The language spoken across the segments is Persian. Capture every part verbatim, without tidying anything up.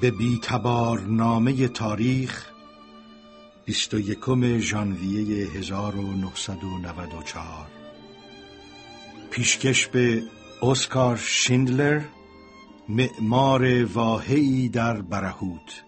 به بی‌تبارنامه تاریخ بیست و یکم ژانویه هزار و نهصد و نود و چهار. پیشکش به اسکار شیندلر، معمار واهی در برهوت.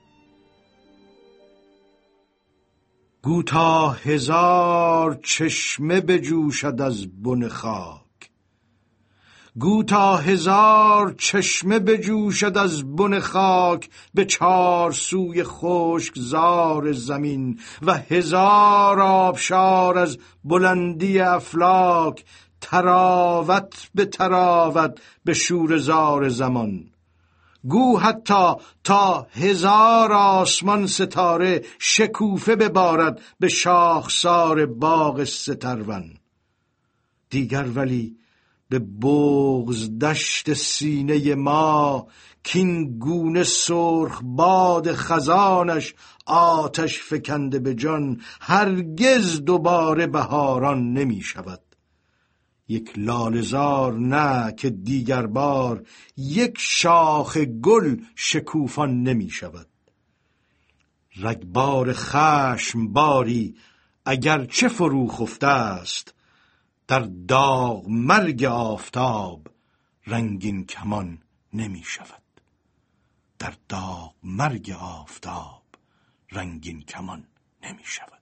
گو تا هزار چشمه بجوشد از بن خاک، گو تا هزار چشمه بجوشد از بن خاک، به چار سوی خشک زار زمین و هزار آبشار از بلندی افلاک، تراوت به تراوت به شور زار زمان. گو حتی تا هزار آسمان ستاره شکوفه ببارد به شاخسار باغ سترون. دیگر ولی به بغض دشت سینه ما، کین گونه سرخ باد خزانش آتش فکنده به جان، هرگز دوباره بهاران نمی شود. یک لاله‌زار نه که دیگر بار یک شاخ گل شکوفان نمی شود. رگبار خشم باری اگر چه فرو خفته است، در داغ مرگ آفتاب رنگین کمان نمی شود. در داغ مرگ آفتاب رنگین کمان نمی شود.